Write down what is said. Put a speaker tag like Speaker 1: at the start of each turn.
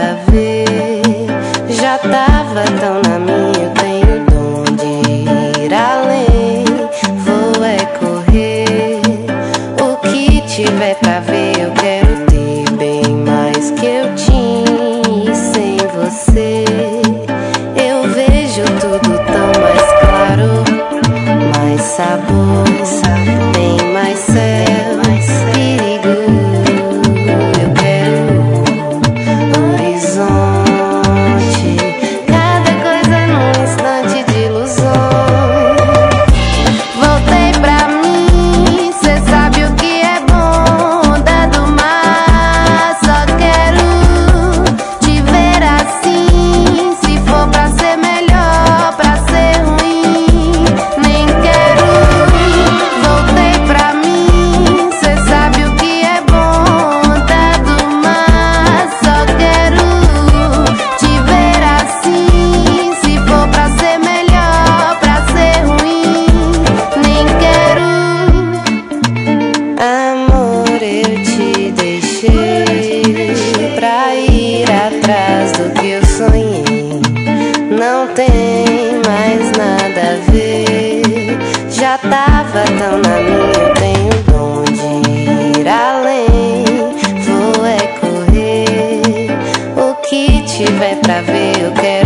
Speaker 1: a ver. Já tava tão na minha, eu tenho dom de ir além. Vou é correr, o que tiver pra ver eu quero ter bem mais que eu tinha. E sem você eu vejo tudo tão mais claro, mais sabor, bem mais céu, mais perigo. Eu quero horizonte, cada coisa num instante de ilusão. Voltei pra mim, cê sabe o que é bom, onda do mar. Só quero te ver assim, se for pra ser melhor, pra ser ruim, nem quero. Voltei pra mim, cê sabe o que é bom, onda do mar. Só quero te ver assim, se for pra ser melhor, pra ser ruim, nem quero. Amor, eu te deixei pra ir atrás do que eu sonhei. Não tem mais nada a ver. Já tava tão na minha, eu tenho dom de ir além. Vou é correr, o que tiver pra ver eu quero.